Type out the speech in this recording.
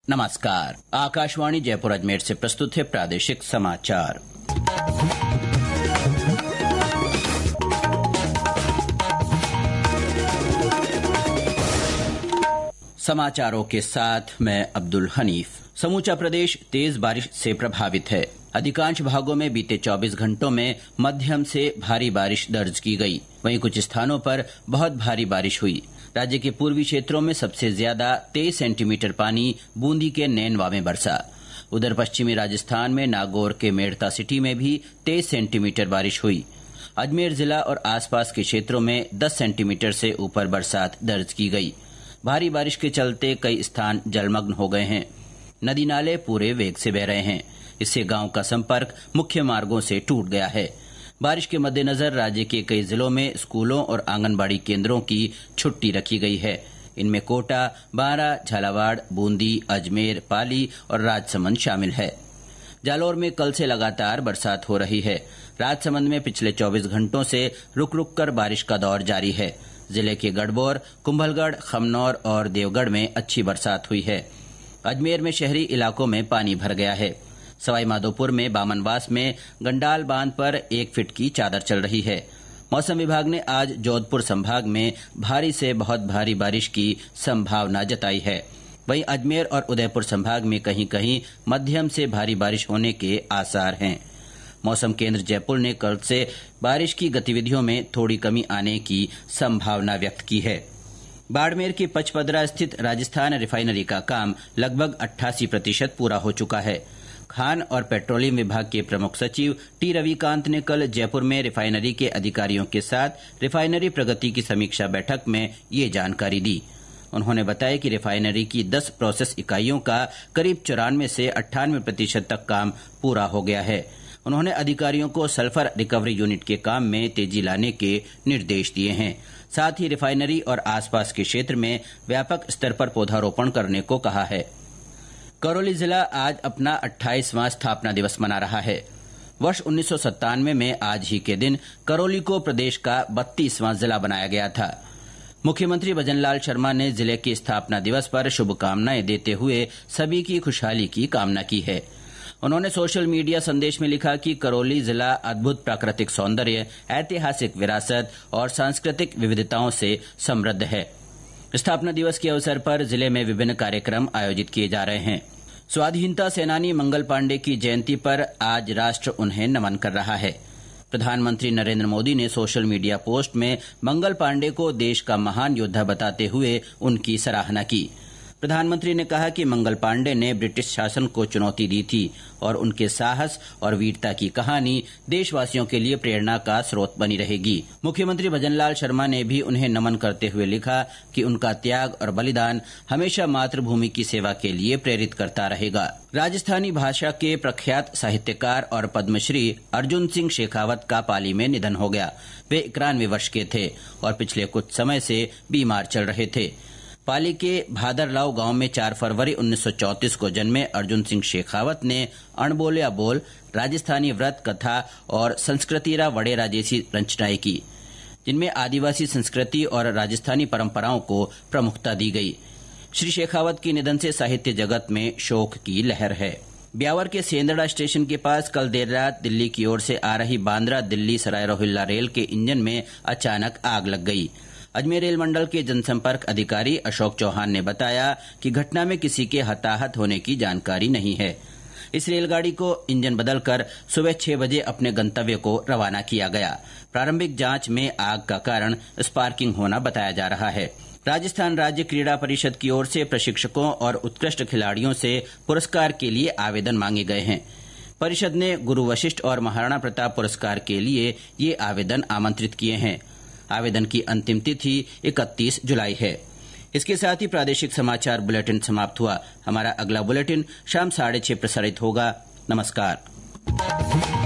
नमस्कार। आकाशवाणी जयपुर अजमेर से प्रस्तुत है प्रादेशिक समाचार। समाचारों के साथ मैं अब्दुल हनीफ। समूचा प्रदेश तेज बारिश से प्रभावित है। अधिकांश भागों में बीते 24 घंटों में मध्यम से भारी बारिश दर्ज की गई। वहीं कुछ स्थानों पर बहुत भारी बारिश हुई। राज्य के पूर्वी क्षेत्रों में सबसे ज्यादा 23 सेंटीमीटर पानी बूंदी के नैनवा में बरसा। उधर पश्चिमी राजस्थान में नागौर के मेड़ता सिटी में भी 23 सेंटीमीटर बारिश हुई। अजमेर जिला और आसपास के क्षेत्रों में 10 सेंटीमीटर से ऊपर बरसात दर्ज की गई। भारी बारिश के चलते कई स्थान जलमग्न हो गए हैं। नदी नाले पूरे वेग से बह रहे हैं। इससे गांव का संपर्क मुख्य मार्गों से टूट गया है। बारिश के मद्देनजर राज्य के कई जिलों में स्कूलों और आंगनबाड़ी केंद्रों की छुट्टी रखी गई है। इनमें कोटा, बारां, झालावाड़, बूंदी, अजमेर, पाली और राजसमंद शामिल है। जालौर में कल से लगातार बरसात हो रही है। राजसमंद में पिछले 24 घंटों से रुक रुक कर बारिश का दौर जारी है। जिले के गढ़बोर, कुंभलगढ़, खमनौर और देवगढ़ में अच्छी बरसात हुई है। अजमेर में शहरी इलाकों में पानी भर गया है। सवाईमाधोपुर में बामनवास में गंडाल बांध पर 1 फीट की चादर चल रही है। मौसम विभाग ने आज जोधपुर संभाग में भारी से बहुत भारी बारिश की संभावना जताई है। वहीं अजमेर और उदयपुर संभाग में कहीं कहीं मध्यम से भारी बारिश होने के आसार हैं। मौसम केंद्र जयपुर ने कल से बारिश की गतिविधियों में थोड़ी कमी आने की संभावना व्यक्त की है। बाड़मेर के पचपदरा स्थित राजस्थान रिफाइनरी का काम लगभग 88% पूरा हो चुका है। खान और पेट्रोलियम विभाग के प्रमुख सचिव टी रविकांत ने कल जयपुर में रिफाइनरी के अधिकारियों के साथ रिफाइनरी प्रगति की समीक्षा बैठक में ये जानकारी दी। उन्होंने बताया कि रिफाइनरी की 10 प्रोसेस इकाइयों का करीब 94 से 98% तक काम पूरा हो गया है। उन्होंने अधिकारियों को सल्फर रिकवरी यूनिट के काम में तेजी लाने के निर्देश दिए हैं। साथ ही रिफाइनरी और आसपास के क्षेत्र में व्यापक स्तर पर पौधारोपण करने को कहा है। करौली जिला आज अपना 28वां स्थापना दिवस मना रहा है। वर्ष 1997 में आज ही के दिन करौली को प्रदेश का 32वां जिला बनाया गया था। मुख्यमंत्री भजनलाल शर्मा ने जिले के स्थापना दिवस पर शुभकामनाएं देते हुए सभी की खुशहाली की कामना की है। उन्होंने सोशल मीडिया संदेश में लिखा कि करौली जिला अद्भुत प्राकृतिक सौंदर्य, ऐतिहासिक विरासत और सांस्कृतिक विविधताओं से समृद्ध है। स्थापना दिवस के अवसर पर जिले में विभिन्न कार्यक्रम आयोजित किए जा रहे हैं। स्वाधीनता सेनानी मंगल पांडे की जयंती पर आज राष्ट्र उन्हें नमन कर रहा है। प्रधानमंत्री नरेंद्र मोदी ने सोशल मीडिया पोस्ट में मंगल पांडे को देश का महान योद्धा बताते हुए उनकी सराहना की। प्रधानमंत्री ने कहा कि मंगल पांडे ने ब्रिटिश शासन को चुनौती दी थी और उनके साहस और वीरता की कहानी देशवासियों के लिए प्रेरणा का स्रोत बनी रहेगी। मुख्यमंत्री भजनलाल शर्मा ने भी उन्हें नमन करते हुए लिखा कि उनका त्याग और बलिदान हमेशा मातृभूमि की सेवा के लिए प्रेरित करता रहेगा। राजस्थानी भाषा के प्रख्यात साहित्यकार और पद्मश्री अर्जुन सिंह शेखावत का पाली में निधन हो गया। वे 91 वर्ष के थे और पिछले कुछ समय से बीमार चल रहे थे। पाली के भादरलाव गांव में 4 फरवरी 1934 को जन्मे अर्जुन सिंह शेखावत ने अणबोलिया बोल, राजस्थानी व्रत कथा और संस्कृतिरा वडेरा जैसी रचनाएं की, जिनमें आदिवासी संस्कृति और राजस्थानी परंपराओं को प्रमुखता दी गई। श्री शेखावत के निधन से साहित्य जगत में शोक की लहर है। ब्यावर के सेंदड़ा स्टेशन के पास कल देर रात दिल्ली की ओर से आ रही बांद्रा दिल्ली सराय रोहिल्ला रेल के इंजन में अचानक आग लग गई। अजमेर रेल मंडल के जनसंपर्क अधिकारी अशोक चौहान ने बताया कि घटना में किसी के हताहत होने की जानकारी नहीं है। इस रेलगाड़ी को इंजन बदलकर सुबह 6 बजे अपने गंतव्य को रवाना किया गया। प्रारंभिक जांच में आग का कारण स्पार्किंग होना बताया जा रहा है। राजस्थान राज्य क्रीड़ा परिषद की ओर से प्रशिक्षकों और उत्कृष्ट खिलाड़ियों से पुरस्कार के लिए आवेदन मांगे गए हैं। परिषद ने गुरु वशिष्ठ और महाराणा प्रताप पुरस्कार के लिए ये आवेदन आमंत्रित किए हैं। आवेदन की अंतिम तिथि 31 जुलाई है। इसके साथ ही प्रादेशिक समाचार बुलेटिन समाप्त हुआ। हमारा अगला बुलेटिन शाम 6:30 प्रसारित होगा। नमस्कार।